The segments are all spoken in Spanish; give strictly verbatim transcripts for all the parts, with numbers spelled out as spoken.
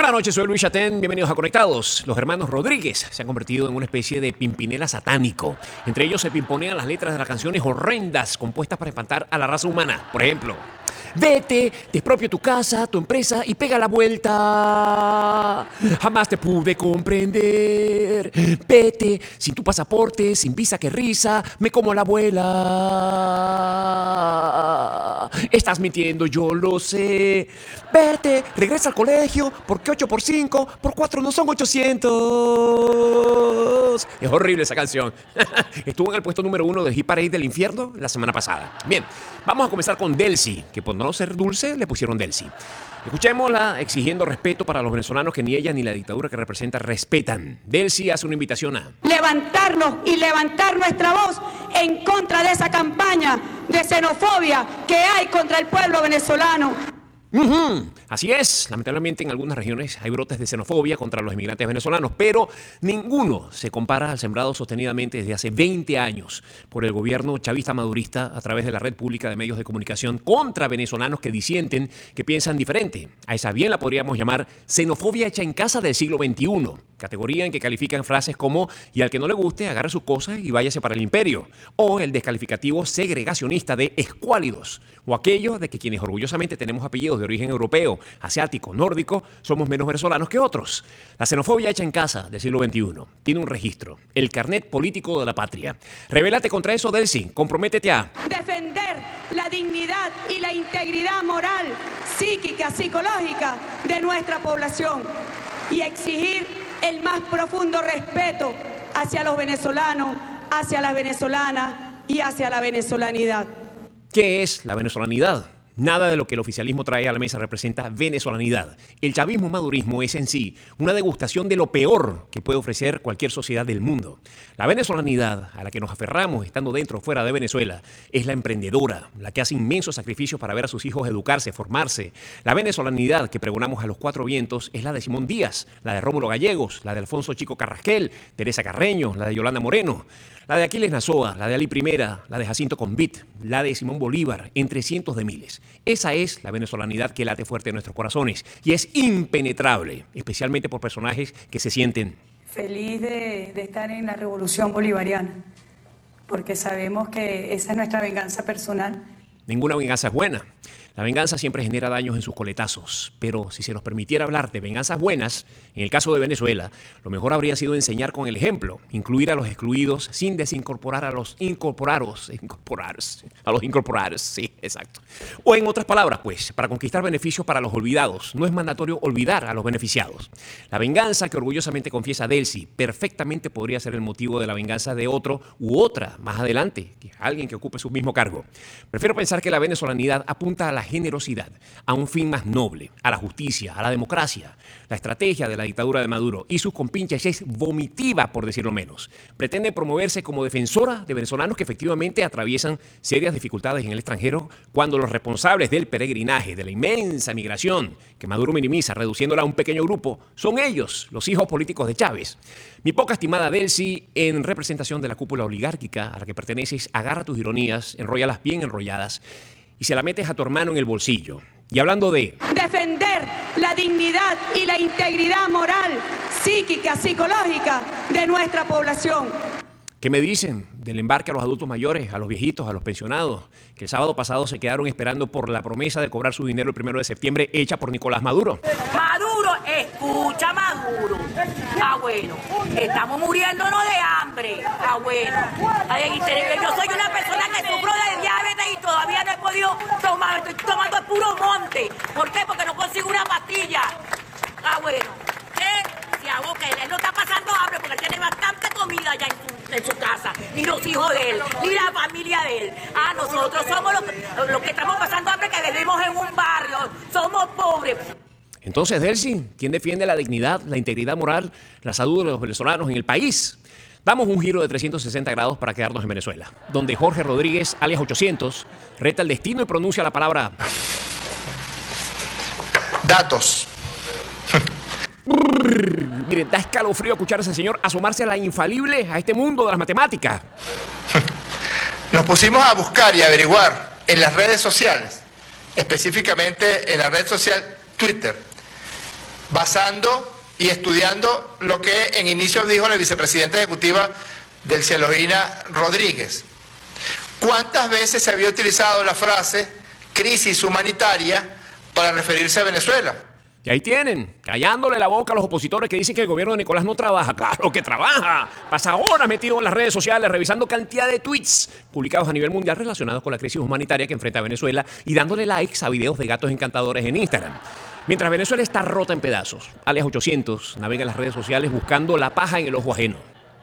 Buenas noches, soy Luis Chatén, bienvenidos a Conectados. Los hermanos Rodríguez se han convertido en una especie de pimpinela satánico. Entre ellos se pimponean las letras de las canciones horrendas compuestas para espantar a la raza humana. Por ejemplo, vete, despropio tu casa, tu empresa y pega la vuelta. Jamás te pude comprender. Vete, sin tu pasaporte, sin visa, que risa, me como la abuela. Estás mintiendo, yo lo sé. Vete, regresa al colegio, porque ocho por cinco, por cuatro no son ochocientos. Es horrible esa canción. Estuvo en el puesto número uno del Hit Parade del infierno la semana pasada. Bien, vamos a comenzar con Delcy, que por no ser dulce le pusieron Delcy. Escuchémosla exigiendo respeto para los venezolanos que ni ella ni la dictadura que representa respetan. Delcy hace una invitación a levantarnos y levantar nuestra voz en contra de esa campaña de xenofobia que hay contra el pueblo venezolano. Uh-huh. Así es, lamentablemente en algunas regiones hay brotes de xenofobia contra los inmigrantes venezolanos, pero ninguno se compara al sembrado sostenidamente desde hace veinte años por el gobierno chavista madurista a través de la red pública de medios de comunicación contra venezolanos que disienten, que piensan diferente. A esa bien la podríamos llamar xenofobia hecha en casa del siglo veintiuno, categoría en que califican frases como y al que no le guste agarre sus cosas y váyase para el imperio, o el descalificativo segregacionista de escuálidos, o aquello de que quienes orgullosamente tenemos apellidos de origen europeo, asiático, nórdico, somos menos venezolanos que otros. La xenofobia hecha en casa del siglo veintiuno tiene un registro, el carnet político de la patria. Rebélate contra eso, Delcy, comprométete a defender la dignidad y la integridad moral, psíquica, psicológica de nuestra población y exigir el más profundo respeto hacia los venezolanos, hacia las venezolanas y hacia la venezolanidad. ¿Qué es la venezolanidad? Nada de lo que el oficialismo trae a la mesa representa venezolanidad. El chavismo-madurismo es en sí una degustación de lo peor que puede ofrecer cualquier sociedad del mundo. La venezolanidad a la que nos aferramos estando dentro o fuera de Venezuela es la emprendedora, la que hace inmensos sacrificios para ver a sus hijos educarse, formarse. La venezolanidad que pregonamos a los cuatro vientos es la de Simón Díaz, la de Rómulo Gallegos, la de Alfonso Chico Carrasquel, Teresa Carreño, la de Yolanda Moreno, la de Aquiles Nazoa, la de Ali Primera, la de Jacinto Convit, la de Simón Bolívar, entre cientos de miles. Esa es la venezolanidad que late fuerte en nuestros corazones y es impenetrable, especialmente por personajes que se sienten feliz de, de estar en la revolución bolivariana, porque sabemos que esa es nuestra venganza personal. Ninguna venganza es buena. La venganza siempre genera daños en sus coletazos, pero si se nos permitiera hablar de venganzas buenas, en el caso de Venezuela, lo mejor habría sido enseñar con el ejemplo, incluir a los excluidos sin desincorporar a los incorporados, incorporados, a los incorporados, sí, exacto. O en otras palabras, pues, para conquistar beneficios para los olvidados, no es mandatorio olvidar a los beneficiados. La venganza que orgullosamente confiesa Delcy perfectamente podría ser el motivo de la venganza de otro u otra más adelante, que alguien que ocupe su mismo cargo. Prefiero pensar que la venezolanidad apunta a la generosidad, a un fin más noble, a la justicia, a la democracia. La estrategia de la dictadura de Maduro y sus compinches es vomitiva, por decirlo menos. Pretende promoverse como defensora de venezolanos que efectivamente atraviesan serias dificultades en el extranjero cuando los responsables del peregrinaje, de la inmensa migración que Maduro minimiza, reduciéndola a un pequeño grupo, son ellos, los hijos políticos de Chávez. Mi poca estimada Delcy, en representación de la cúpula oligárquica a la que perteneces, agarra tus ironías, enróllalas bien enrolladas y se la metes a tu hermano en el bolsillo. Y hablando de defender la dignidad y la integridad moral, psíquica, psicológica de nuestra población. ¿Qué me dicen del embarque a los adultos mayores, a los viejitos, a los pensionados, que el sábado pasado se quedaron esperando por la promesa de cobrar su dinero el primero de septiembre hecha por Nicolás Maduro? Maduro, escucha Maduro. Ah, bueno, estamos muriéndonos de hambre. Ah, bueno. Ay, yo soy una persona que sufro de diabetes y todavía no he podido tomar, estoy tomando el puro monte. ¿Por qué? Porque no consigo una pastilla. Ah, bueno. ¿Eh? Si hago que él no está pasando hambre porque él tiene bastante comida ya en su, en su casa, ni los hijos de él, ni la familia de él. Ah, nosotros somos los, los que estamos pasando hambre, que vivimos en un barrio, somos pobres. Entonces, Delcy, ¿quién defiende la dignidad, la integridad moral, la salud de los venezolanos en el país? Damos un giro de trescientos sesenta grados para quedarnos en Venezuela, donde Jorge Rodríguez, alias ochocientos, reta el destino y pronuncia la palabra datos. Miren, da escalofrío escuchar a ese señor asomarse a la infalible, a este mundo de las matemáticas. Nos pusimos a buscar y averiguar en las redes sociales, específicamente en la red social Twitter, basando y estudiando lo que en inicio dijo la vicepresidenta ejecutiva del Cielogina Rodríguez. ¿Cuántas veces se había utilizado la frase crisis humanitaria para referirse a Venezuela? Y ahí tienen, callándole la boca a los opositores que dicen que el gobierno de Nicolás no trabaja. ¡Claro que trabaja! Pasa horas metido en las redes sociales revisando cantidad de tweets publicados a nivel mundial relacionados con la crisis humanitaria que enfrenta Venezuela y dándole likes a videos de gatos encantadores en Instagram. Mientras Venezuela está rota en pedazos, alias ochocientos navega en las redes sociales buscando la paja en el ojo ajeno.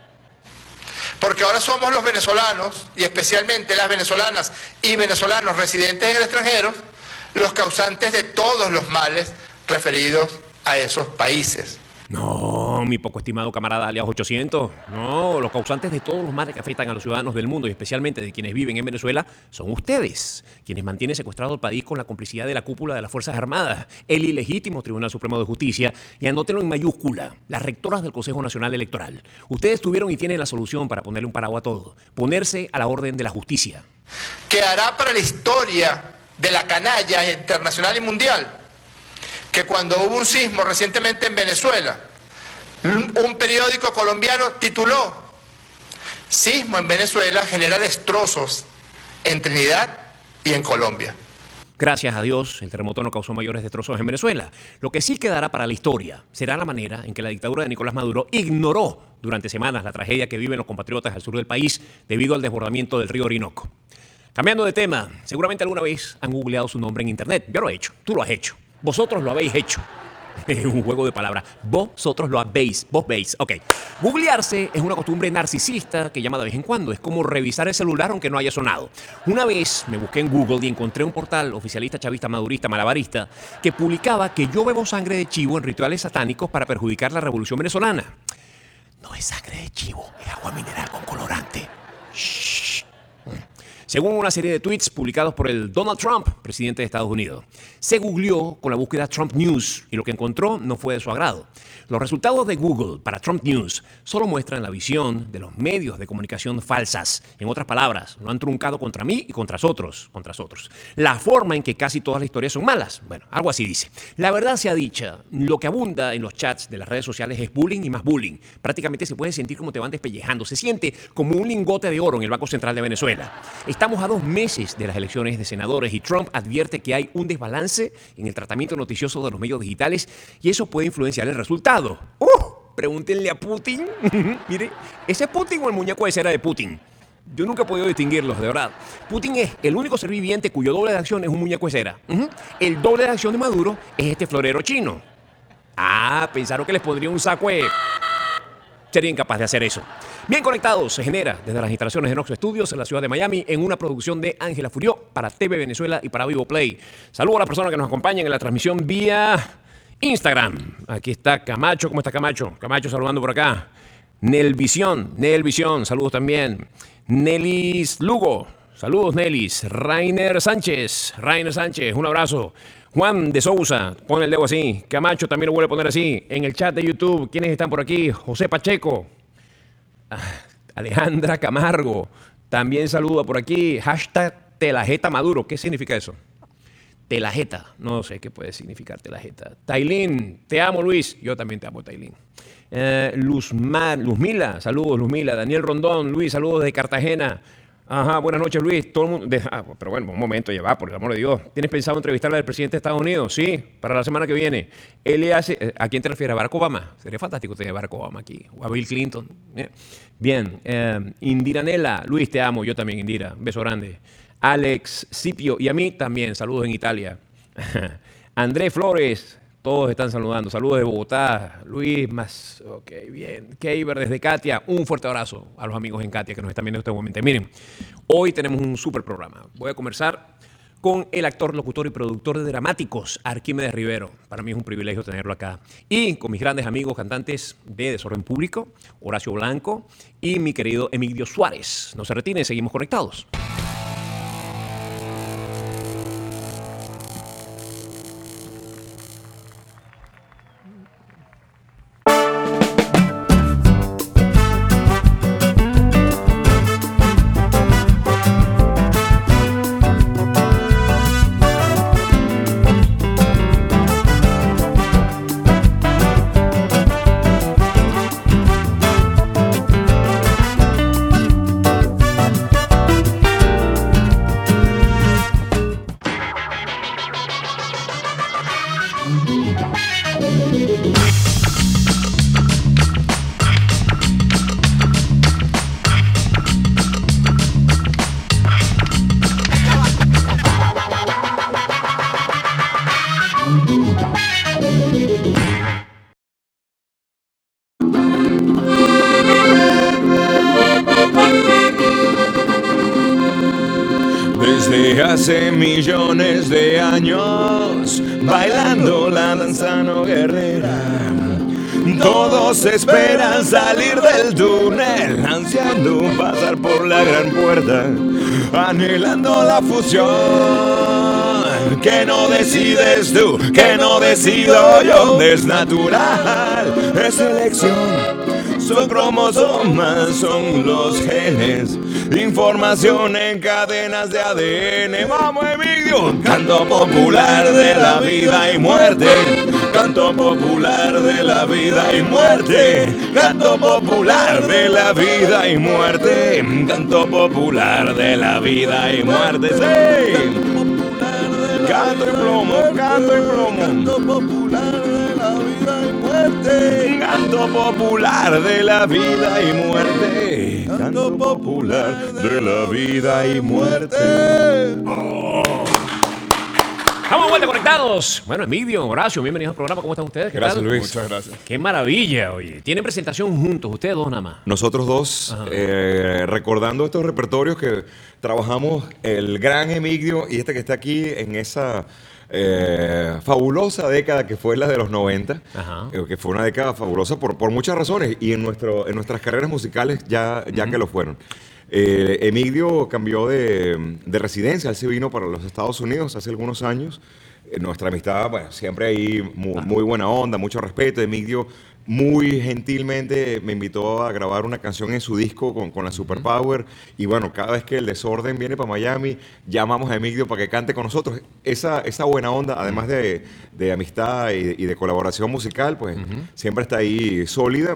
Porque ahora somos los venezolanos, y especialmente las venezolanas y venezolanos residentes en el extranjero, los causantes de todos los males referidos a esos países. No, mi poco estimado camarada alias ochocientos. No, los causantes de todos los males que afectan a los ciudadanos del mundo y especialmente de quienes viven en Venezuela son ustedes, quienes mantienen secuestrado el país con la complicidad de la cúpula de las Fuerzas Armadas, el ilegítimo Tribunal Supremo de Justicia y anótenlo en mayúscula, las rectoras del Consejo Nacional Electoral. Ustedes tuvieron y tienen la solución para ponerle un paraguas a todo, ponerse a la orden de la justicia. Quedará para la historia de la canalla internacional y mundial que cuando hubo un sismo recientemente en Venezuela, un periódico colombiano tituló: Sismo en Venezuela genera destrozos en Trinidad y en Colombia. Gracias a Dios, el terremoto no causó mayores destrozos en Venezuela. Lo que sí quedará para la historia será la manera en que la dictadura de Nicolás Maduro ignoró durante semanas la tragedia que viven los compatriotas al sur del país debido al desbordamiento del río Orinoco. Cambiando de tema, seguramente alguna vez han googleado su nombre en internet. Yo lo he hecho, tú lo has hecho. Vosotros lo habéis hecho. Es un juego de palabras. Vosotros lo habéis. Vos veis. Ok. Googlearse es una costumbre narcisista que llama de vez en cuando. Es como revisar el celular aunque no haya sonado. Una vez me busqué en Google y encontré un portal oficialista, chavista, madurista, malabarista que publicaba que yo bebo sangre de chivo en rituales satánicos para perjudicar la revolución venezolana. No es sangre de chivo, es agua mineral con colorante. Shh. Según una serie de tweets publicados por el Donald Trump, presidente de Estados Unidos. Se googleó con la búsqueda Trump News y lo que encontró no fue de su agrado. Los resultados de Google para Trump News solo muestran la visión de los medios de comunicación falsas. En otras palabras, lo han truncado contra mí y contra otros, contra otros. La forma en que casi todas las historias son malas. Bueno, algo así dice. La verdad sea dicha, lo que abunda en los chats de las redes sociales es bullying y más bullying. Prácticamente se puede sentir como te van despellejando. Se siente como un lingote de oro en el Banco Central de Venezuela. Estamos a dos meses de las elecciones de senadores y Trump advierte que hay un desbalance en el tratamiento noticioso de los medios digitales y eso puede influenciar el resultado. ¡Uh! Pregúntenle a Putin. Mire, ¿ese es Putin o el muñeco de cera de Putin? Yo nunca he podido distinguirlos, de verdad. Putin es el único ser viviente cuyo doble de acción es un muñeco de cera. Uh-huh. El doble de acción de Maduro es este florero chino. Ah, pensaron que les pondría un saco de... Sería incapaz de hacer eso. Bien conectados, se genera desde las instalaciones de Noxo Studios en la ciudad de Miami en una producción de Ángela Furió para T V Venezuela y para Vivo Play. Saludos a las personas que nos acompañan en la transmisión vía Instagram. Aquí está Camacho. ¿Cómo está Camacho? Camacho saludando por acá. Nelvisión, Nelvisión, saludos también. Nelis Lugo, saludos Nelis. Rainer Sánchez, Rainer Sánchez, un abrazo. Juan de Sousa, pon el dedo así. Camacho también lo vuelve a poner así. En el chat de YouTube, ¿quiénes están por aquí? José Pacheco. Ah, Alejandra Camargo. También saluda por aquí. Hashtag Telajeta Maduro. ¿Qué significa eso? Telajeta. No sé qué puede significar Telajeta. Tailín. Te amo, Luis. Yo también te amo, Tailín. Eh, Luzmar, Luzmila. Saludos, Luzmila. Daniel Rondón. Luis, saludos de Cartagena. Ajá, buenas noches, Luis. Todo el mundo. De, ah, pero bueno, un momento, ya va, por el amor de Dios. ¿Tienes pensado entrevistarle al presidente de Estados Unidos? Sí, para la semana que viene. Él le hace. ¿A quién te refieres? ¿A Barack Obama? Sería fantástico tener a Barack Obama aquí. O a Bill Clinton. Bien. Eh, Indira Nela. Luis, te amo. Yo también, Indira. Un beso grande. Alex Cipio. Y a mí también. Saludos en Italia. Andrés Flores. Todos están saludando. Saludos de Bogotá. Luis más. Ok, bien. Keiber desde Katia. Un fuerte abrazo a los amigos en Katia que nos están viendo en este momento. Miren, hoy tenemos un súper programa. Voy a conversar con el actor, locutor y productor de dramáticos, Arquímedes Rivero. Para mí es un privilegio tenerlo acá. Y con mis grandes amigos cantantes de Desorden Público, Horacio Blanco y mi querido Emilio Suárez. No se retiren, seguimos conectados. de hace millones de años, bailando la danza no guerrera. Todos esperan salir del túnel, ansiando pasar por la gran puerta, anhelando la fusión. Que no decides tú, que no decido yo, es natural, es elección. Son cromosomas, son los genes, información en cadenas de A D N. ¡Vamos, Emilio! Canto popular de la vida y muerte, canto popular de la vida y muerte, canto popular de la vida y muerte, canto popular de la vida y muerte. ¡Sí! Canto y plomo, canto y plomo, canto popular de la vida y muerte, canto popular de la vida y muerte, canto popular de la vida y muerte. Oh. Estamos de vuelta conectados. Bueno, Emilio, Horacio, bienvenidos al programa. ¿Cómo están ustedes? ¿Qué Gracias, tal? Luis. Muchas gracias. Qué maravilla, oye. Tienen presentación juntos, ustedes dos nada más. Nosotros dos, eh, recordando estos repertorios que trabajamos, el gran Emilio y este que está aquí en esa eh, fabulosa década que fue la de los noventa, eh, que fue una década fabulosa por, por muchas razones y en, nuestro, en nuestras carreras musicales ya, ya uh-huh. que lo fueron. Eh, Emilio cambió de, de residencia, él se vino para los Estados Unidos hace algunos años. Eh, nuestra amistad, bueno, siempre ahí muy, muy buena onda, mucho respeto. Emilio muy gentilmente me invitó a grabar una canción en su disco con, con la Superpower. Y bueno, cada vez que el Desorden viene para Miami, llamamos a Emilio para que cante con nosotros. Esa, esa buena onda, además de, de amistad y, y de colaboración musical, pues uh-huh. siempre está ahí sólida.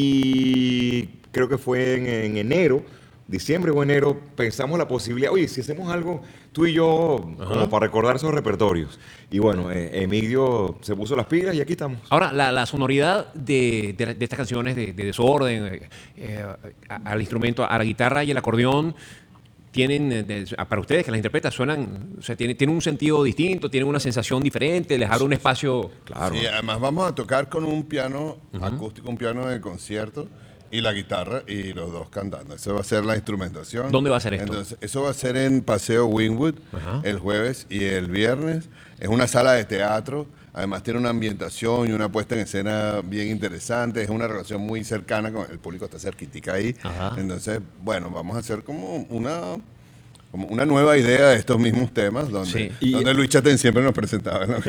Y creo que fue en, en enero, diciembre o enero, pensamos la posibilidad, oye, si hacemos algo tú y yo, Ajá. como para recordar esos repertorios. Y bueno, eh, Emilio se puso las pilas y aquí estamos. Ahora, la, la sonoridad de, de, de estas canciones de, de Desorden, eh, al instrumento, a la guitarra y el acordeón, tienen, de, para ustedes que las interpretan, suenan, o sea, tienen, tienen un sentido distinto, tienen una sensación diferente, les abre un espacio. Claro. Sí, además vamos a tocar con un piano uh-huh. acústico, un piano de concierto. Y la guitarra y los dos cantando. Eso va a ser la instrumentación. ¿Dónde va a ser esto? Entonces, eso va a ser en Paseo Wynwood Ajá. el jueves y el viernes. Es una sala de teatro. Además tiene una ambientación y una puesta en escena bien interesante. Es una relación muy cercana con el público, está cerquitica ahí. Ajá. Entonces, bueno, vamos a hacer como una... como una nueva idea de estos mismos temas, donde, sí. y, donde Luis Chaten siempre nos presentaba. ¿No?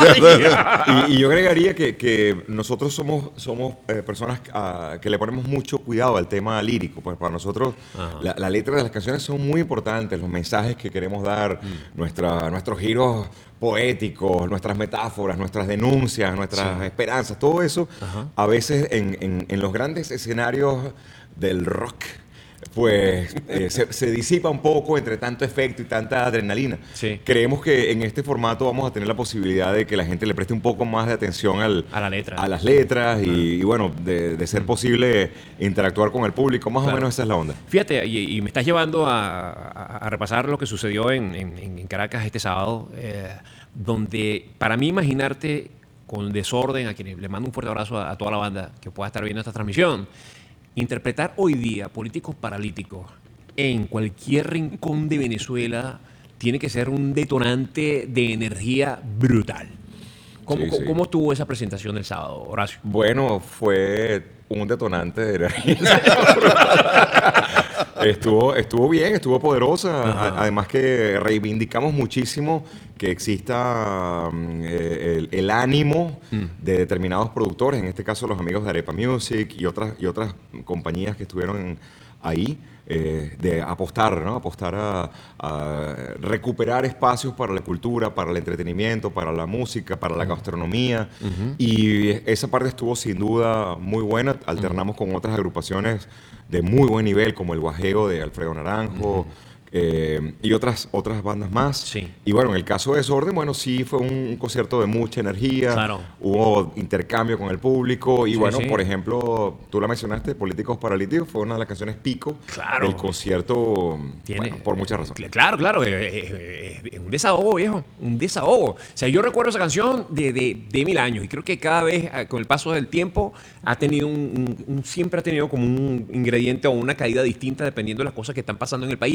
y, y yo agregaría que, que nosotros somos, somos eh, personas uh, que le ponemos mucho cuidado al tema lírico. Pues para nosotros la, la letra de las canciones son muy importantes, los mensajes que queremos dar, mm. nuestra, nuestros giros poéticos, nuestras metáforas, nuestras denuncias, nuestras sí. esperanzas, todo eso, Ajá. a veces en, en, en los grandes escenarios del rock, pues eh, se, se disipa un poco entre tanto efecto y tanta adrenalina. Sí. Creemos que en este formato vamos a tener la posibilidad de que la gente le preste un poco más de atención al, a, la letra. a las letras y, y bueno, de, de ser posible interactuar con el público. Más claro. o menos esa es la onda. Fíjate, y, y me estás llevando a, a, a repasar lo que sucedió en, en, en Caracas este sábado, eh, donde para mí imaginarte con Desorden, a quienes le mando un fuerte abrazo a, a toda la banda que pueda estar viendo esta transmisión, interpretar hoy día políticos paralíticos en cualquier rincón de Venezuela tiene que ser un detonante de energía brutal. ¿Cómo, sí, sí. ¿cómo estuvo esa presentación del sábado, Horacio? Bueno, fue un detonante de energía. estuvo, estuvo bien, estuvo poderosa. Ajá. Además que reivindicamos muchísimo que exista eh, el, el ánimo mm. de determinados productores, en este caso los amigos de Arepa Music y otras, y otras compañías que estuvieron ahí, eh, de apostar, ¿no? Apostar a, a recuperar espacios para la cultura, para el entretenimiento, para la música, para la gastronomía. Uh-huh. Y esa parte estuvo sin duda muy buena. Alternamos uh-huh. con otras agrupaciones de muy buen nivel, como el Guajeo de Alfredo Naranjo, uh-huh. Eh, y otras, otras bandas más. Sí. Y bueno, en el caso de Desorden, bueno, sí fue un concierto de mucha energía. Claro. Hubo intercambio con el público. Y sí, bueno, sí. por ejemplo, tú la mencionaste, Políticos Paralíticos, fue una de las canciones pico claro. del concierto. Tiene, bueno, por muchas razones. Claro, claro. Es, es, es un desahogo, viejo. Un desahogo. O sea, yo recuerdo esa canción de, de, de mil años. Y creo que cada vez, con el paso del tiempo, ha tenido un, un, un siempre ha tenido como un ingrediente o una caída distinta dependiendo de las cosas que están pasando en el país. Pero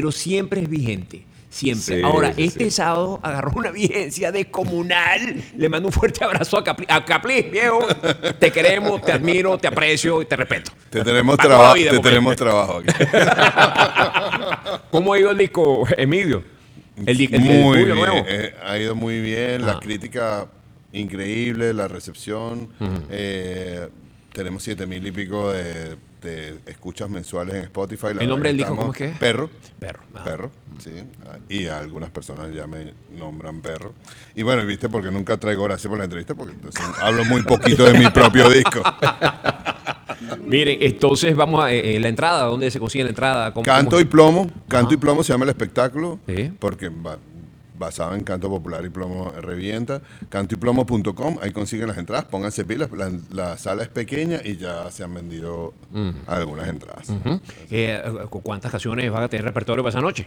pero siempre es vigente. Siempre. Sí, Ahora, sí, este sí. sábado agarró una vigencia descomunal. Le mando un fuerte abrazo a Capli. A Capli, viejo, te queremos, te admiro, te aprecio y te respeto. Te tenemos, Para toda traba- la vida, te porque- tenemos trabajo aquí. ¿Cómo ha ido el disco, Emilio? El, di- el, el Muy tuyo bien, nuevo. eh, ha ido muy bien, Ah. la crítica increíble, la recepción. eh, tenemos siete mil y pico de, de escuchas mensuales en Spotify. La ¿El nombre del verdad disco cómo estamos- es que es? Perro. Perro. Ah. Perro, sí. Y algunas personas ya me nombran perro. Y bueno, viste, porque nunca traigo gracias por la entrevista, porque entonces hablo muy poquito de mi propio disco. Miren, entonces vamos a eh, eh, la entrada. ¿Dónde se consigue la entrada? ¿Cómo- Canto cómo- y Plomo, Canto y Plomo se llama el espectáculo, Sí. porque va- basado en Canto Popular y Plomo revienta. canto y plomo punto com, ahí consiguen las entradas, pónganse pilas, la, la sala es pequeña y ya se han vendido algunas entradas. ¿Mm? Eh, ¿cu- ¿Cuántas canciones van a tener repertorio para esa noche?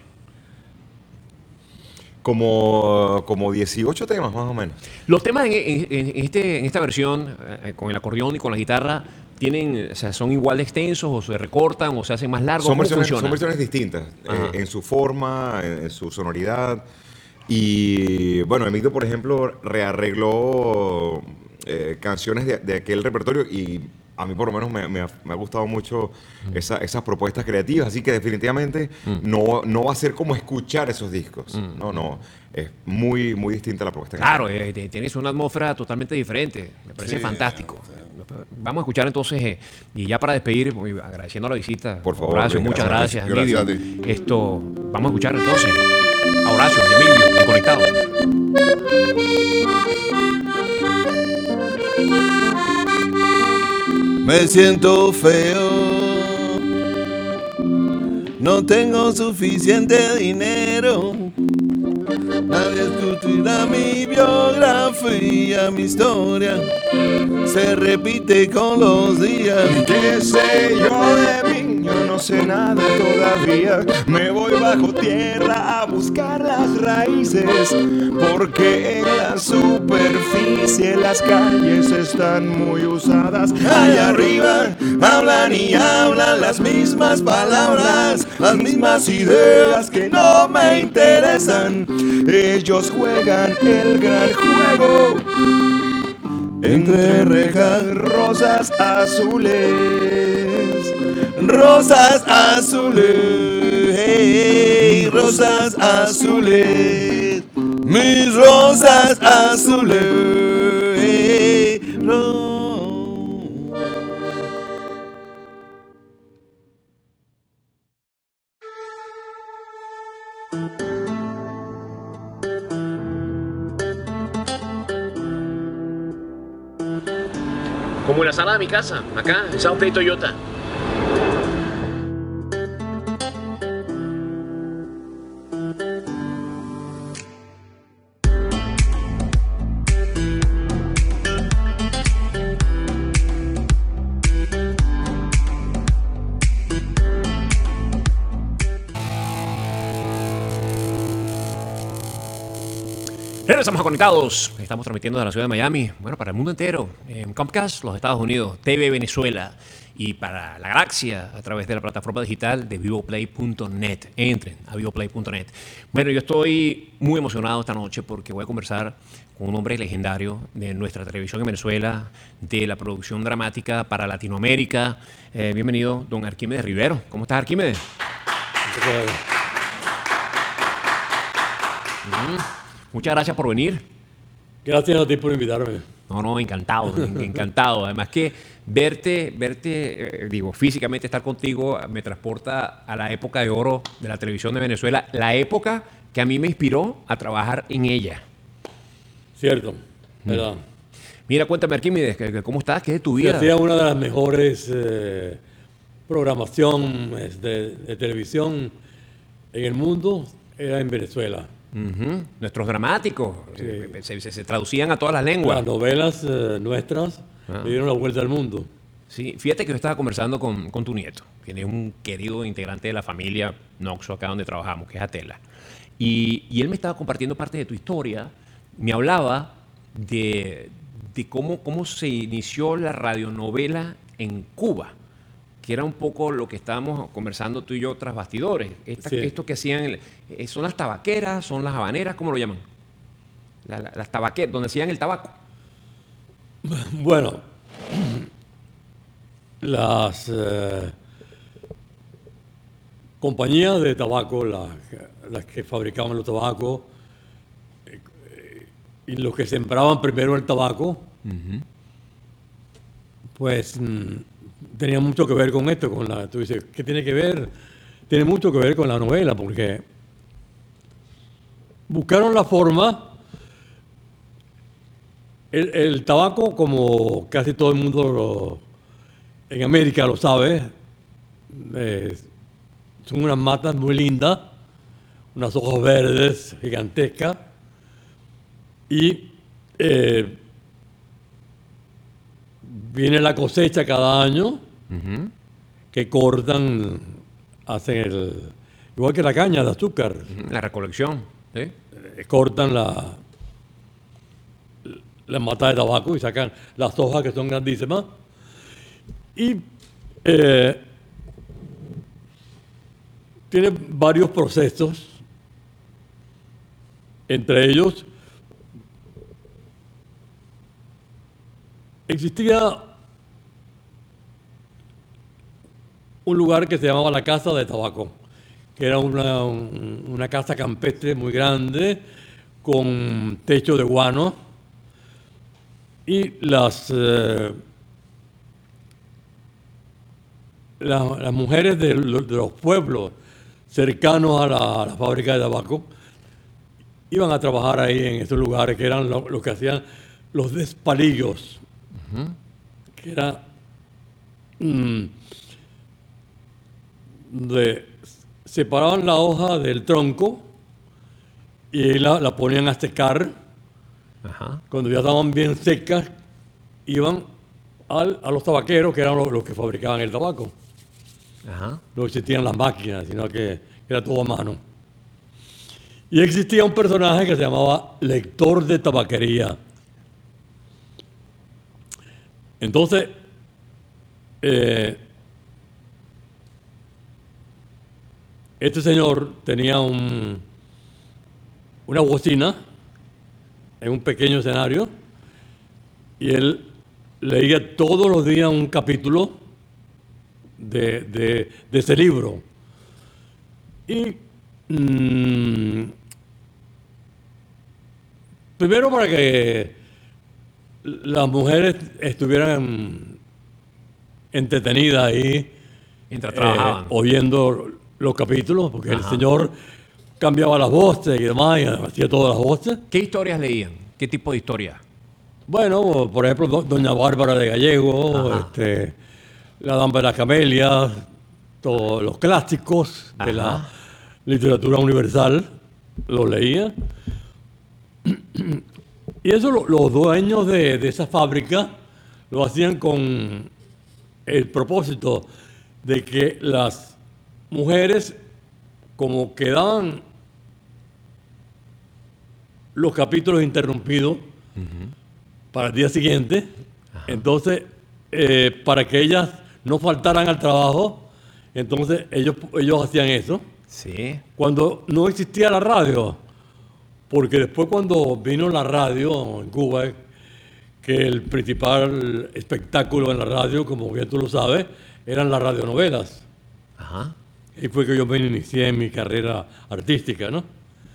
Como, como dieciocho temas más o menos. Los temas en, en- en este, en esta versión, eh, con el acordeón y con la guitarra, tienen, o sea, ¿son igual de extensos o se recortan o se hacen más largos? Son ¿Cómo versiones, funciona? son versiones distintas Ajá. eh, en su forma, en, en su sonoridad. Y bueno, Emilio, por ejemplo, rearregló eh, canciones de, de aquel repertorio y a mí por lo menos me, me ha, me ha gustado mucho esa- esas propuestas creativas. Así que definitivamente Mm. no, no va a ser como escuchar esos discos. No, no. Es muy, muy distinta la propuesta. Claro, eh, te- tienes una atmósfera totalmente diferente. Me parece Sí, fantástico. Vamos a escuchar entonces, eh, y ya para despedir, muy agradeciendo la visita. Por favor, Horacio, Luis, muchas gracias. gracias. Gracias Emilio. a ti. Esto, vamos a escuchar entonces a Horacio y Emilio, de Conectados. Me siento feo, no tengo suficiente dinero. Nadie escuchará mi biografía, mi historia se repite con los días. ¿Qué sé yo de mí? Yo no sé nada todavía. Me voy bajo tierra a buscar las raíces, porque en la superficie las calles están muy usadas. Allá arriba hablan y hablan las mismas palabras, las mismas ideas que no me interesan. Ellos juegan el gran juego entre rejas rosas azules, rosas azules, hey, rosas azules, mis rosas azules, hey, ro- Como en la sala de mi casa, acá, en South Bay Toyota. Regresamos a Conectados. Estamos transmitiendo desde la ciudad de Miami, bueno, para el mundo entero, en Comcast, los Estados Unidos, T V Venezuela y para la galaxia a través de la plataforma digital de vivoplay punto net. Entren a vivoplay punto net. Bueno, yo estoy muy emocionado esta noche porque voy a conversar con un hombre legendario de nuestra televisión en Venezuela, de la producción dramática para Latinoamérica. Eh, bienvenido, don Arquímedes Rivero. ¿Cómo estás, Arquímedes? Mm, Muchas gracias por venir. Gracias a ti por invitarme. No, no, encantado, en- encantado. Además que verte, verte, eh, digo, físicamente estar contigo me transporta a la época de oro de la televisión de Venezuela, la época que a mí me inspiró a trabajar en ella. Cierto, ¿verdad? Mira, cuéntame, Arquímedes, que- que ¿cómo estás? ¿Qué es de tu Que vida? hacía una de las mejores eh, programaciones de, de televisión en el mundo, era en Venezuela. Ujú. Nuestros dramáticos eh, se, se- se traducían a todas las lenguas. Las novelas eh, nuestras Ah. le dieron la vuelta al mundo. Sí, fíjate que yo estaba conversando con, con tu nieto, que es un querido integrante de la familia Noxo, acá donde trabajamos, que es Atela. Y, y él me estaba compartiendo parte de tu historia, me hablaba de, de cómo, cómo se inició la radionovela en Cuba, que era un poco lo que estábamos conversando tú y yo tras bastidores. Esta, Sí. Esto que hacían, eh, ¿son las tabaqueras, son las habaneras? ¿Cómo lo llaman? La- la- las tabaqueras, donde hacían el tabaco. Bueno, las eh, compañías de tabaco, las, las que fabricaban los tabacos, eh, eh, y los que sembraban primero el tabaco, pues mm, tenía mucho que ver con esto, con la, tú dices, ¿qué tiene que ver? Tiene mucho que ver con la novela, porque buscaron la forma. El, el tabaco, como casi todo el mundo lo- en América lo sabe, eh, son unas matas muy lindas, unas hojas verdes gigantescas, y eh, viene la cosecha cada año, que cortan, hacen el, igual que la caña de azúcar, La recolección. ¿eh? eh, cortan la, la mata de tabaco y sacan las hojas que son grandísimas. Y eh, tiene varios procesos, entre ellos existía un lugar que se llamaba la Casa de Tabaco, que era una, un- una casa campestre muy grande, con techo de guano, y las, eh, la- las mujeres de, lo- de los pueblos cercanos a la, a la fábrica de tabaco iban a trabajar ahí en esos lugares, que eran lo, lo que hacían los despalillos, que era mm, de, separaban la hoja del tronco y la, la ponían a secar. Ajá. Cuando ya estaban bien secas, iban al- a los tabaqueros, que eran los, los que fabricaban el tabaco. Ajá. No existían las máquinas, sino que era todo a mano. Y existía un personaje que se llamaba lector de tabaquería. Entonces, eh, este señor tenía un, una bocina en un pequeño escenario y él leía todos los días un capítulo de, de- de ese libro. Y mm, primero para que las mujeres estuvieran entretenidas ahí Mientras eh, trabajaban. oyendo los capítulos, porque el Ajá. señor cambiaba las voces y demás, y hacía todas las voces. ¿Qué historias leían? ¿Qué tipo de historias? Bueno, por ejemplo, do- Doña Bárbara de Gallego, Ajá. este, La Dama de las Camelias, todos los clásicos de la Ajá. literatura universal, los leía. Y eso lo- los dueños de, de esa fábrica lo hacían con el propósito de que las mujeres, como quedaban los capítulos interrumpidos para el día siguiente, entonces, eh, para que ellas no faltaran al trabajo, entonces ellos, ellos hacían eso. Sí. Cuando no existía la radio, porque después cuando vino la radio en Cuba, que el principal espectáculo en la radio, como bien tú lo sabes, eran las radionovelas. Ajá. Y fue que yo me inicié en mi carrera artística, ¿no?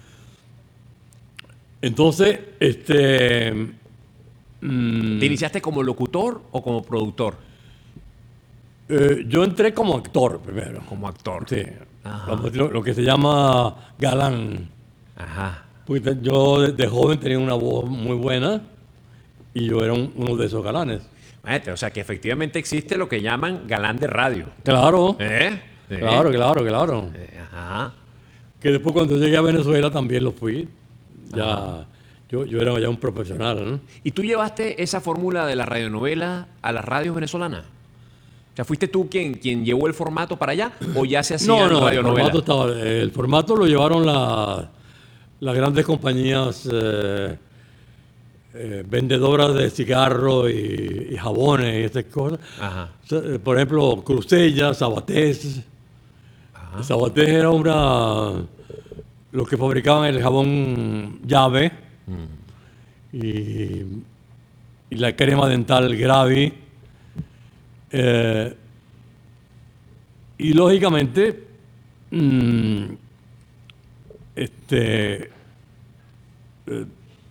Entonces, este... mm, ¿Te iniciaste como locutor o como productor? eh, yo entré como actor primero. Como actor. Sí. Ajá. Lo, lo que se llama galán. Ajá. Porque yo de, de joven tenía una voz muy buena y yo era un- uno de esos galanes. Maestro, o sea que efectivamente existe lo que llaman galán de radio. Claro, ¿Eh? Sí. claro, claro, claro. Eh, Ajá. Que después cuando llegué a Venezuela también lo fui. Ya, yo, yo era ya un profesional, ¿no? ¿Y tú llevaste esa fórmula de la radionovela a las radios venezolanas? O sea, ¿fuiste tú quien, quien llevó el formato para allá o ya se hacían No, no, el radionovelas? formato, estaba, el formato lo llevaron la- las grandes compañías eh, eh, vendedoras de cigarros y, y jabones y estas cosas. Ajá. O sea, eh, por ejemplo, Cruzella, Sabatés. Sabatés era una... los que fabricaban el jabón llave y, y la crema dental Gravi. Eh, y lógicamente, mm, este, eh,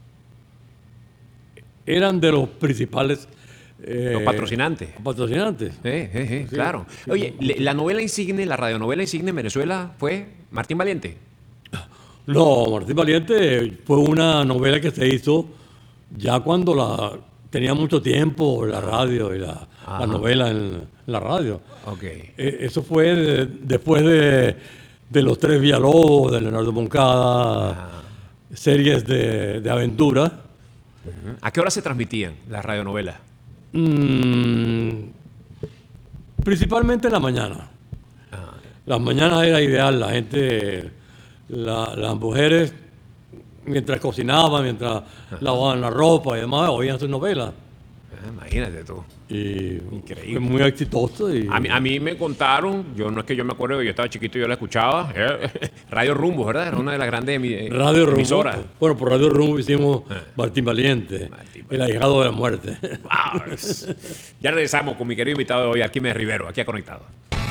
eran de los principales eh, Los patrocinantes. patrocinantes. Sí, sí, sí, Sí, claro. sí. Oye, le- la novela insigne, la radionovela insigne en Venezuela fue Martín Valiente. No, Martín Valiente fue una novela que se hizo ya cuando la tenía mucho tiempo la radio y la, la novela en la radio. Ok. Eh, eso fue de- después de, de Los Tres Villalobos, de Leonardo Moncada, series de, de aventura. ¿A qué hora se transmitían las radionovelas? Mm, principalmente en la mañana. Las mañanas era ideal, la gente, la- las mujeres, mientras cocinaban, mientras lavaban la ropa y demás, oían sus novelas. Ah, imagínate tú. Y Increíble. fue muy exitoso. Y, A mí, a mí me contaron, yo no es que yo me acuerdo, yo estaba chiquito y yo la escuchaba, eh, Radio Rumbo, ¿verdad? Era una de las grandes emi- Radio Rumbo. emisoras. Bueno, por Radio Rumbo hicimos Martín Valiente, Martín el ahijado de la muerte. Wow. Ya regresamos con mi querido invitado de hoy, Arquímedes Rivero, aquí a Conectado.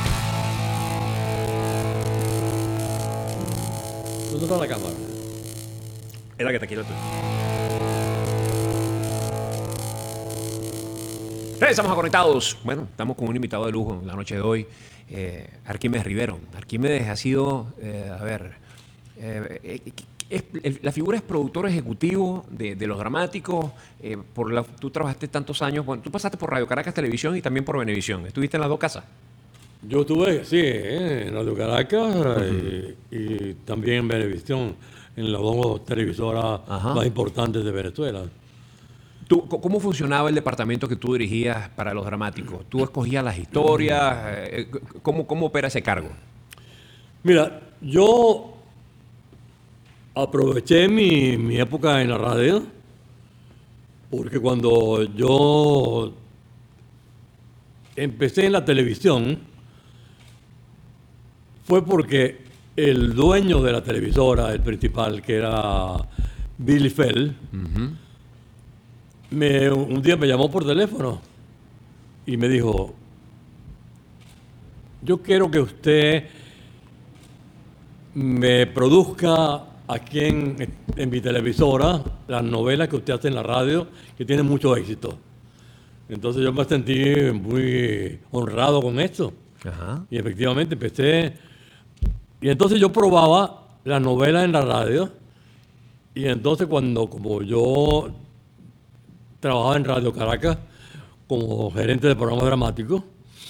¿Dónde está la cámara? Es la que te quiero tú. Regresamos a Conectados. Bueno, estamos con un invitado de lujo la noche de hoy, eh, Arquímedes Rivero. Arquímedes ha sido, eh, a ver, eh, eh, es- el- la figura es productor ejecutivo de, de los dramáticos. eh, por la, tú trabajaste tantos años, bueno, tú pasaste por Radio Caracas Televisión y también por Venevisión. ¿Estuviste en las dos casas? Yo estuve, sí, eh, en Radio Caracas y, y también en Venevisión, en las dos televisoras Ajá. más importantes de Venezuela. ¿Tú, co- ¿Cómo funcionaba el departamento que tú dirigías para los dramáticos? ¿Tú escogías las historias? Eh, c- ¿Cómo, cómo opera ese cargo? Mira, yo aproveché mi, mi época en la radio, porque cuando yo empecé en la televisión, fue porque el dueño de la televisora, el principal, que era Billy Fell, me, un día me llamó por teléfono y me dijo, yo quiero que usted me produzca aquí en, en mi televisora las novelas que usted hace en la radio, que tienen mucho éxito. Entonces yo me sentí muy honrado con esto. Ajá. Y efectivamente empecé. Y entonces yo probaba las novelas en la radio. Y entonces cuando, como yo trabajaba en Radio Caracas como gerente de programas dramáticos,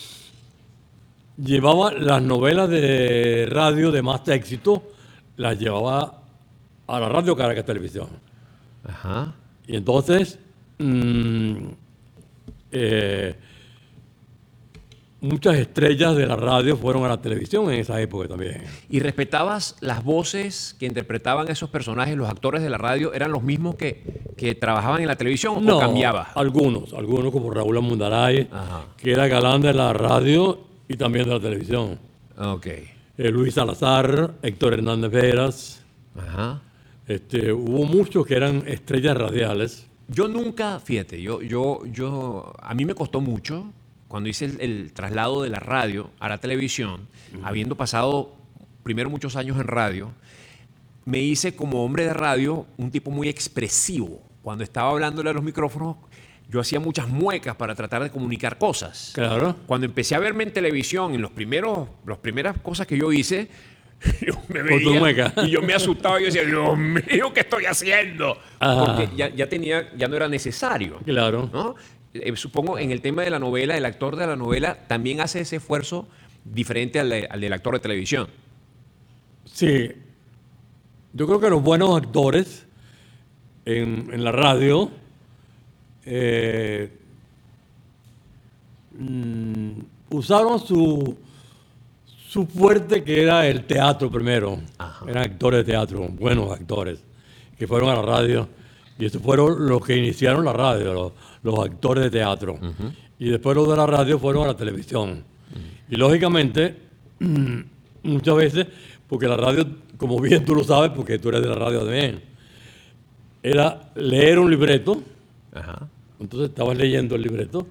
llevaba las novelas de radio de más éxito, las llevaba a la Radio Caracas Televisión. Ajá. Y entonces, mm, eh, muchas estrellas de la radio fueron a la televisión en esa época también. ¿Y respetabas las voces que interpretaban esos personajes, los actores de la radio, eran los mismos que, que trabajaban en la televisión o cambiaba? algunos, algunos como Raúl Amundaray, Ajá. que era galán de la radio y también de la televisión. Ok. Eh, Luis Salazar, Héctor Hernández Veras, Ajá. este, hubo muchos que eran estrellas radiales. Yo nunca, fíjate, yo, yo, yo, a mí me costó mucho cuando hice el, el traslado de la radio a la televisión, habiendo pasado primero muchos años en radio, me hice como hombre de radio un tipo muy expresivo. Cuando estaba hablándole a los micrófonos, yo hacía muchas muecas para tratar de comunicar cosas. Claro. Cuando empecé a verme en televisión, en los primeros, las primeras cosas que yo hice, yo me Con tu veía mueca. y yo me asustaba y yo decía, Dios mío, ¿qué estoy haciendo? Ajá. Porque ya, ya tenía, ya no era necesario. Claro. ¿No? Eh, supongo en el tema de la novela, el actor de la novela también hace ese esfuerzo diferente al, de- al del actor de televisión. Sí. Yo creo que los buenos actores en, en la radio eh, mm, usaron su, su fuerte, que era el teatro primero. Eran actores de teatro, buenos actores, que fueron a la radio Y esos fueron los que iniciaron la radio, los, los actores de teatro. Uh-huh. Y después los de la radio fueron a la televisión. Uh-huh. Y lógicamente, muchas veces, porque la radio, como bien tú lo sabes, porque tú eres de la radio también, era leer un libreto. Ajá. Entonces estabas leyendo el libreto.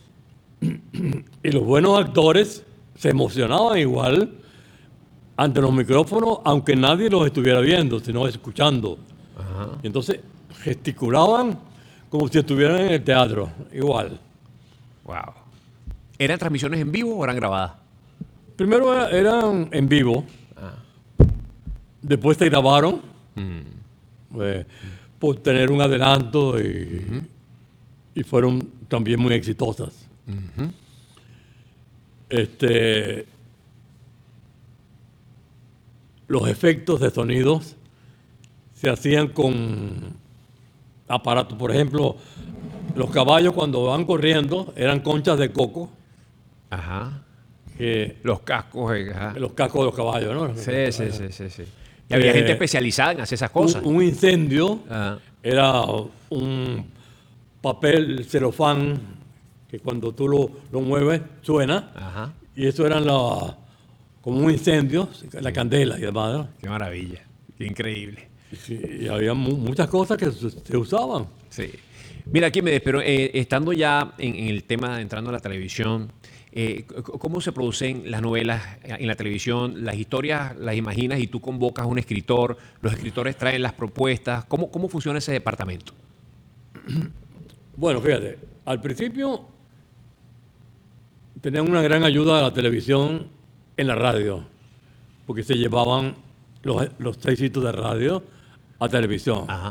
Y los buenos actores se emocionaban igual ante los micrófonos, aunque nadie los estuviera viendo, sino escuchando. Ajá. Y entonces gesticulaban como si estuvieran en el teatro, igual. Wow. ¿Eran transmisiones en vivo o eran grabadas? Primero era, eran en vivo. Ah. Después se grabaron mm. pues, mm. por tener un adelanto y, uh-huh. y fueron también muy exitosas. Uh-huh. Este, los efectos de sonidos se hacían con aparatos. Por ejemplo, los caballos cuando van corriendo eran conchas de coco. Ajá. Que, los cascos. Ajá. Los cascos de los caballos, ¿no? Sí, sí, sí, sí, sí. Y había eh, gente especializada en hacer esas cosas. Un, un incendio Ajá. era un papel celofán que cuando tú lo, lo mueves suena. Ajá. Y eso eran la, como un incendio, la candela y demás, ¿no? Qué maravilla, qué increíble. Sí, y había mu- muchas cosas que se, se usaban. Sí. Mira, aquí me pero eh, estando ya en, en el tema, entrando a la televisión, eh, ¿cómo se producen las novelas en la televisión? Las historias las imaginas y tú convocas a un escritor, los escritores traen las propuestas. ¿Cómo, cómo funciona ese departamento? Bueno, fíjate, al principio tenían una gran ayuda de la televisión en la radio, porque se llevaban los, los seis sitios de radio a televisión. Ajá.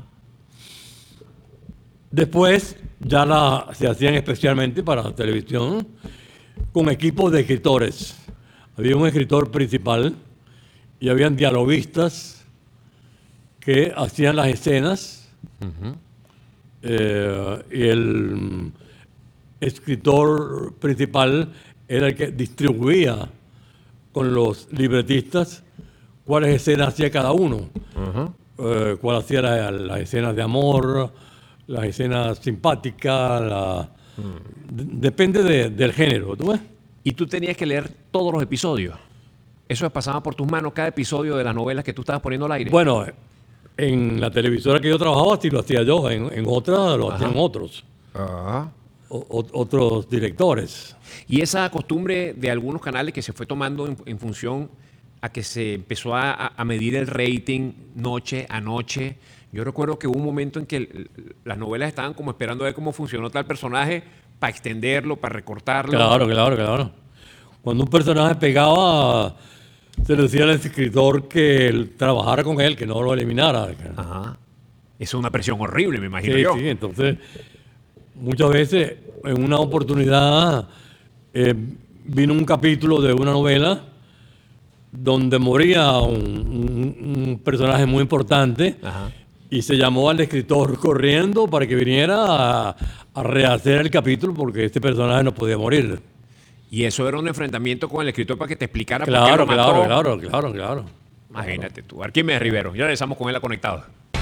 Después ya la, se hacían especialmente para la televisión con equipos de escritores. Había un escritor principal y habían dialoguistas que hacían las escenas. Uh-huh. eh, y el escritor principal era el que distribuía con los libretistas cuáles escenas hacía cada uno. Uh-huh. Eh, cuál hacía las la escenas de amor, las escenas simpáticas, la... uh-huh. D- depende de, del género, ¿tú ves? Y tú tenías que leer todos los episodios. ¿Eso pasaba por tus manos cada episodio de las novelas que tú estabas poniendo al aire? Bueno, en la televisora que yo trabajaba sí lo hacía yo, en, en otra lo Ajá. hacían otros. Ajá. O, o, otros directores. Y esa costumbre de algunos canales que se fue tomando en, en función a que se empezó a, a medir el rating noche a noche. Yo recuerdo que hubo un momento en que el, las novelas estaban como esperando a ver cómo funcionó tal personaje para extenderlo, para recortarlo. Claro, claro, claro. Cuando un personaje pegaba, se le decía al escritor que él trabajara con él, que no lo eliminara. Ajá. Eso es una presión horrible, me imagino sí, yo. Sí, entonces, muchas veces, en una oportunidad, eh, vino un capítulo de una novela donde moría un, un, un personaje muy importante. Ajá. Y se llamó al escritor corriendo para que viniera a, a rehacer el capítulo porque este personaje no podía morir. Y eso era un enfrentamiento con el escritor para que te explicara claro, por qué lo claro, mató. Claro, claro, claro. Imagínate tú. Arquímedes Rivero. Ya regresamos con él a Conectado.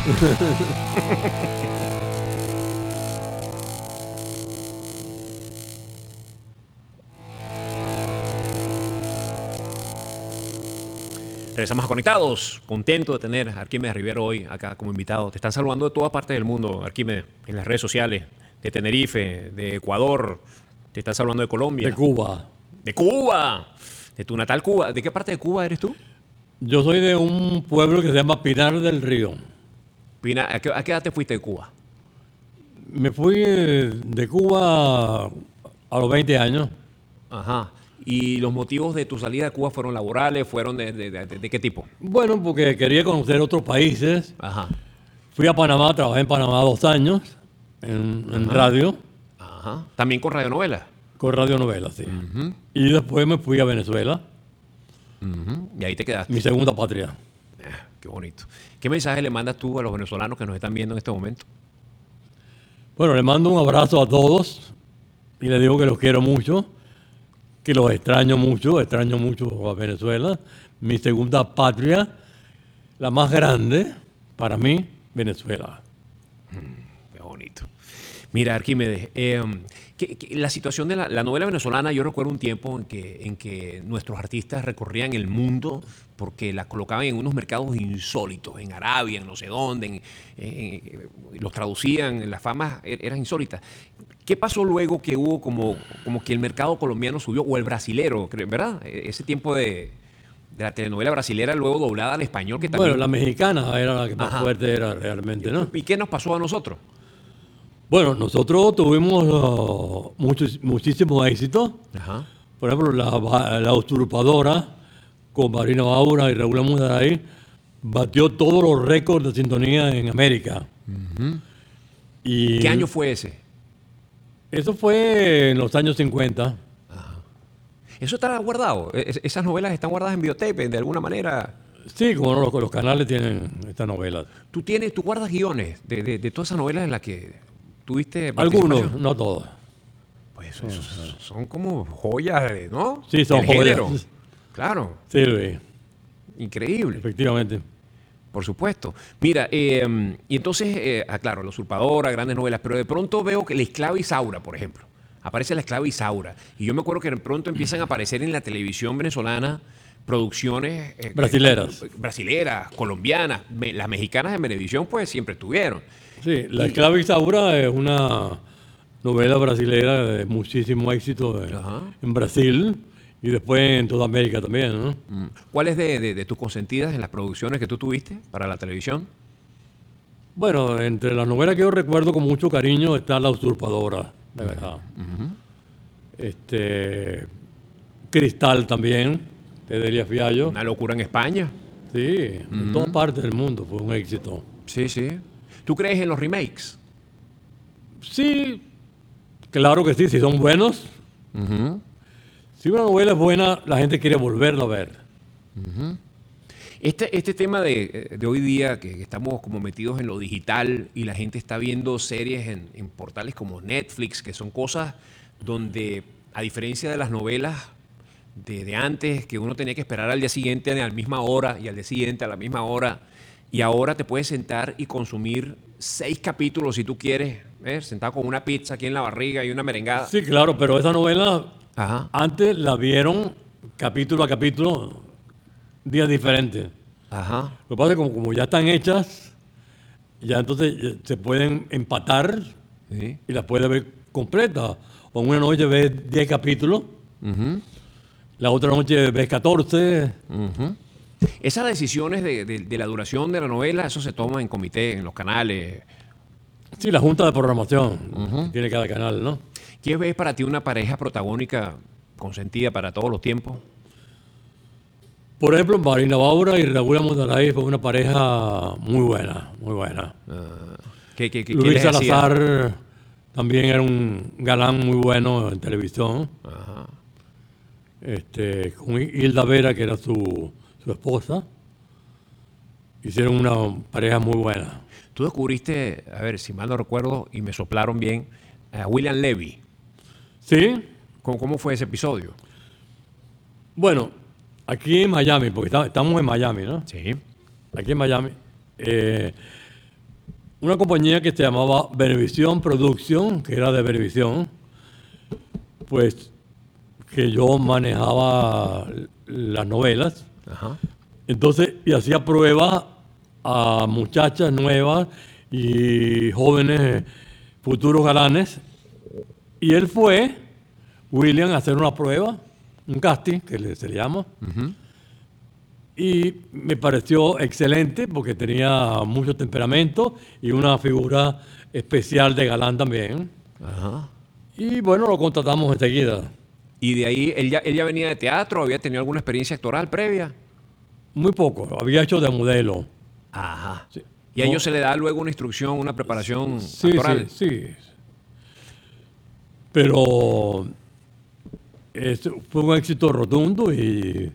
Regresamos a Conectados. Contento de tener a Arquímedes Rivero hoy acá como invitado. Te están saludando de todas partes del mundo, Arquímedes, en las redes sociales, de Tenerife, de Ecuador, te están saludando de Colombia. De Cuba. ¡De Cuba! De tu natal Cuba. ¿De qué parte de Cuba eres tú? Yo soy de un pueblo que se llama Pinar del Río. Pinar, ¿a qué, a qué edad te fuiste de Cuba? Me fui de Cuba a los veinte años. Ajá. ¿Y los motivos de tu salida de Cuba fueron laborales? ¿Fueron de, de, de, de qué tipo? Bueno, porque quería conocer otros países. Ajá. Fui a Panamá, trabajé en Panamá dos años en, en radio. Ajá. ¿También con radionovelas? Con radionovelas, sí. Uh-huh. Y después me fui a Venezuela. Uh-huh. Y ahí te quedaste. Mi segunda patria. Ah, qué bonito. ¿Qué mensaje le mandas tú a los venezolanos que nos están viendo en este momento? Bueno, le mando un abrazo a todos y les digo que los quiero mucho, que los extraño mucho, extraño mucho a Venezuela. Mi segunda patria, la más grande para mí, Venezuela. Hmm. Mira, Arquímedes, eh, que, que la situación de la, la novela venezolana, yo recuerdo un tiempo en que, en que nuestros artistas recorrían el mundo porque la colocaban en unos mercados insólitos, en Arabia, en no sé dónde, en, en, en, los traducían, las famas eran insólitas. ¿Qué pasó luego que hubo como, como que el mercado colombiano subió, o el brasilero, ¿verdad? Ese tiempo de, de la telenovela brasilera luego doblada al español que también... Bueno, la mexicana era la que más Ajá. fuerte era realmente, ¿no? ¿Y qué nos pasó a nosotros? Bueno, nosotros tuvimos uh, muchos, muchísimos éxitos. Ajá. Por ejemplo, la, la usurpadora con Marina Baura y Raúl Mundaray batió todos los récords de sintonía en América. Uh-huh. Y ¿Qué año fue ese? Eso fue en los años cincuenta. Ajá. ¿Eso está guardado? ¿Es, esas novelas están guardadas en videotape de alguna manera? Sí, como no, los, los canales tienen estas novelas. ¿Tú tienes, tú guardas guiones de, de, de todas esas novelas en las que tuviste Algunos, participación? no todos. Pues eso, eso, son como joyas, ¿no? Sí, son Del joyas. género. Claro, Sí, Luis, increíble. efectivamente. Por supuesto. Mira, eh, y entonces, eh, ah, claro, La Usurpadora, grandes novelas, pero de pronto veo que La Esclava Isaura, por ejemplo, aparece La Esclava Isaura, y yo me acuerdo que de pronto empiezan a aparecer en la televisión venezolana producciones... Eh, Brasileras. eh, brasileras, colombianas, me, las mexicanas de Venevisión pues siempre estuvieron. Sí, La Y- Esclava Isaura es una novela brasilera de muchísimo éxito de- Ajá. en Brasil y después en toda América también, ¿no? Mm. ¿Cuáles de, de, de tus consentidas en las producciones que tú tuviste para la televisión? Bueno, entre las novelas que yo recuerdo con mucho cariño está La Usurpadora, de verdad. Este, Cristal también, de Delia Fiallo. Una locura en España. Sí, en todas partes del mundo fue un éxito. Sí, sí. ¿Tú crees en los remakes? Sí, claro que sí, si son buenos. Si una novela es buena, la gente quiere volverla a ver. Este, este tema de, de hoy día, que estamos como metidos en lo digital y la gente está viendo series en, en portales como Netflix, que son cosas donde, a diferencia de las novelas de, de antes, que uno tenía que esperar al día siguiente a la misma hora y al día siguiente a la misma hora, y ahora te puedes sentar y consumir seis capítulos si tú quieres, ¿eh? Sentado con una pizza aquí en la barriga y una merengada. Sí, claro, pero esa novela Ajá. antes la vieron capítulo a capítulo, días diferentes. Ajá. Lo que pasa es que como, como ya están hechas, ya entonces ya se pueden empatar Sí. y las puedes ver completas. O en una noche ves diez capítulos, Ujú. la otra noche ves catorce. Ujú. Esas decisiones de, de- de la duración de la novela, eso se toma en comité, en los canales. Sí, la junta de programación que tiene cada canal, ¿no? ¿Qué ves para ti una pareja protagónica consentida para todos los tiempos? Por ejemplo, Marina Baura y Raúl Mundaray fue una pareja muy buena, muy buena. ¿Qué, qué, qué- qué Luis les hacía? Salazar también era un galán muy bueno en televisión. Ajá. Este, con Hilda Vera, que era su, su esposa. Hicieron una pareja muy buena. Tú descubriste, a ver, si mal no recuerdo, y me soplaron bien, a William Levy. ¿Sí? ¿Cómo, cómo fue ese episodio? Bueno, aquí en Miami, porque está- estamos en Miami, ¿no? Sí. Aquí en Miami. eh, una compañía que se llamaba Venevisión Production, que era de Venevisión, pues que yo manejaba las novelas. Ajá. Entonces, y hacía pruebas a muchachas nuevas y jóvenes futuros galanes. Y él fue, William, a hacer una prueba, un casting, que le- se le llama. Y me pareció excelente porque tenía mucho temperamento y una figura especial de galán también. Ajá. Y bueno, lo contratamos enseguida. Y de ahí, ¿él ya, él ya venía de teatro? ¿Había tenido alguna experiencia actoral previa? Muy poco, había hecho de modelo. Ajá. Sí. ¿Y a ellos se le da luego una instrucción, una preparación Sí, actoral? sí, sí. Pero es- fue un éxito rotundo y,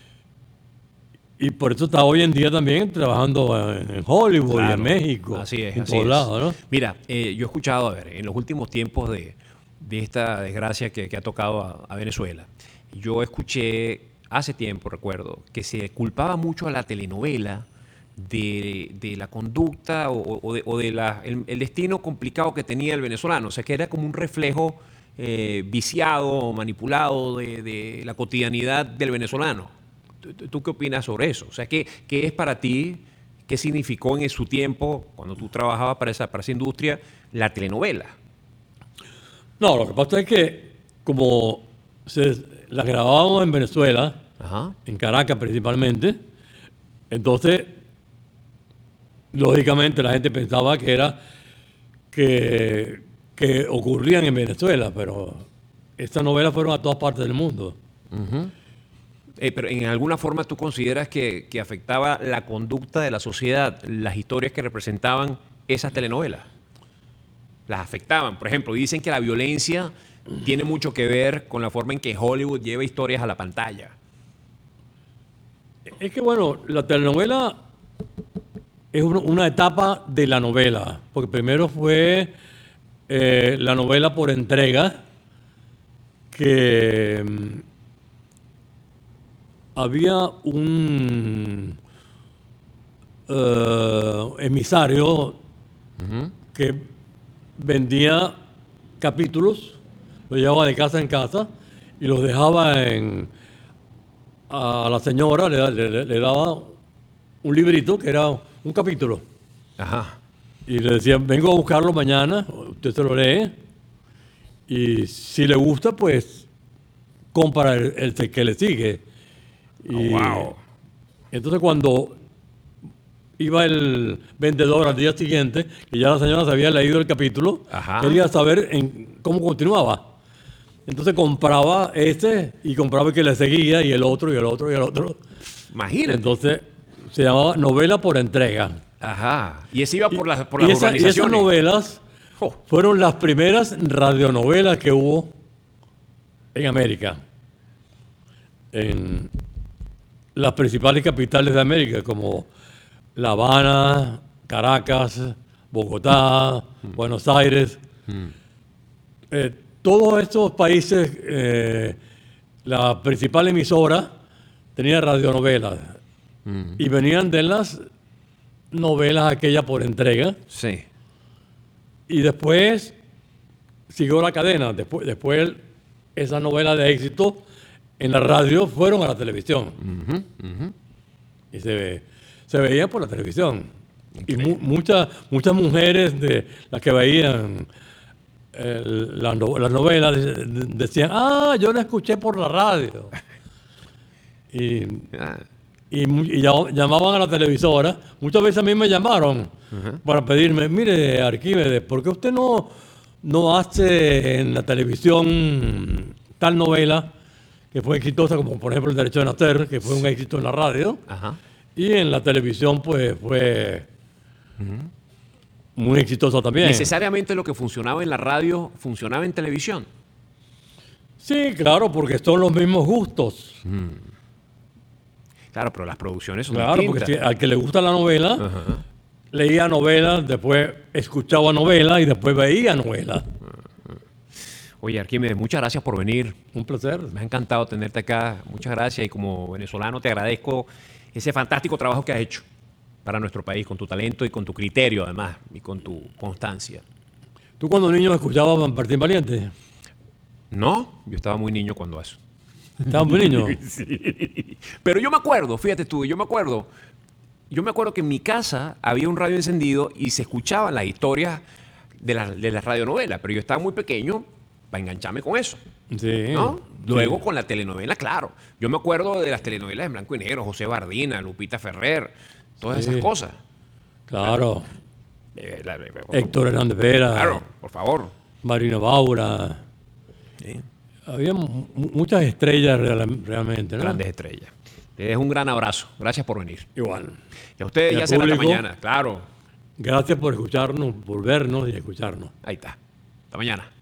y por eso está hoy en día también trabajando en, en Hollywood y Claro. en México. Así es, en así todos es. lados, ¿no? Mira, eh, yo he escuchado, a ver, en los últimos tiempos de, de esta desgracia que, que ha tocado a, a Venezuela, yo escuché hace tiempo, recuerdo, que se culpaba mucho a la telenovela de, de la conducta o, o de, o de la, el, el destino complicado que tenía el venezolano? O sea, que era como un reflejo eh, viciado, manipulado de, de la cotidianidad del venezolano. ¿Tú, tú qué opinas sobre eso? O sea, ¿qué, qué es para ti, qué significó en su tiempo, cuando tú trabajabas para esa, para esa industria, la telenovela? No, lo que pasa es que como se, la grabábamos en Venezuela, Ajá. en Caracas principalmente, entonces, lógicamente la gente pensaba que era que, que ocurrían en Venezuela, pero estas novelas fueron a todas partes del mundo. Uh-huh. Eh, pero en alguna forma tú consideras que, que afectaba la conducta de la sociedad, las historias que representaban esas telenovelas. Las afectaban. Por ejemplo, dicen que la violencia tiene mucho que ver con la forma en que Hollywood lleva historias a la pantalla. Es que, bueno, la telenovela es una, una etapa de la novela, porque primero fue eh, la novela por entrega, que mm, había un eh, emisario uh-huh. que vendía capítulos, los llevaba de casa en casa y los dejaba en... a la señora, le, le, le daba un librito que era un capítulo. Ajá. Y le decía, vengo a buscarlo mañana, usted se lo lee, y si le gusta, pues compra el, el que le sigue. Y oh, wow. Entonces cuando iba el vendedor al día siguiente, que ya la señora se había leído el capítulo, Ajá. quería saber en cómo continuaba. Entonces compraba este y compraba el que le seguía y el otro y el otro y el otro. Imagínate. Entonces se llamaba novela por entrega. Ajá. Y ese iba por, la, por y las esa, organizaciones. Y esas novelas oh. fueron las primeras radionovelas que hubo en América. En las principales capitales de América, como La Habana, Caracas, Bogotá, mm. Buenos Aires. Mm. Eh, Todos estos países, eh, la principal emisora tenía radionovelas mm. y venían de las novelas aquellas por entrega. Sí. Y después siguió la cadena. Después, después esas novelas de éxito en la radio fueron a la televisión. Uh-huh, uh-huh. Y se, ve, se veían por la televisión. Increíble. Y mu- muchas, muchas mujeres de las que veían El, la, no, las novelas de, de, decían, ah, yo la escuché por la radio. Y, ah. y, y llamaban a la televisora. Muchas veces a mí me llamaron uh-huh. para pedirme, mire, Arquímedes, ¿por qué usted no, no hace en la televisión tal novela que fue exitosa, como por ejemplo El Derecho de Nacer, que fue un éxito en la radio? Uh-huh. Y en la televisión pues fue... Uh-huh. muy exitoso también. ¿Necesariamente lo que funcionaba en la radio funcionaba en televisión? Sí, claro, porque son los mismos gustos. Mm. Claro, pero las producciones son claro, distintas. Claro, porque si, al que le gusta la novela, uh-huh. leía novelas, después escuchaba novelas y después veía novelas. Uh-huh. Oye, Arquímedes, muchas gracias por venir. Un placer. Me ha encantado tenerte acá. Muchas gracias. Y como venezolano te agradezco ese fantástico trabajo que has hecho para nuestro país, con tu talento y con tu criterio, además, y con tu constancia. ¿Tú cuando niño escuchabas Martín Valiente? No, yo estaba muy niño cuando eso. ¿Estabas muy niño? Sí. Pero yo me acuerdo, fíjate tú, yo me acuerdo, yo me acuerdo que en mi casa había un radio encendido y se escuchaban las historias de la, de la radionovela, pero yo estaba muy pequeño para engancharme con eso. Sí. ¿No? Luego sí. con la telenovela, claro. Yo me acuerdo de las telenovelas en blanco y negro, José Bardina, Lupita Ferrer, todas sí. esas cosas. Claro. Eh, la, eh, Héctor Hernández Vera. Claro, por favor. Marina Baura. Sí. Había m- muchas estrellas real, realmente, ¿no? Grandes estrellas. Te dejo un gran abrazo. Gracias por venir. Igual. Y a ustedes ya será hasta mañana. Claro. Gracias por escucharnos, por vernos y escucharnos. Ahí está. Hasta mañana.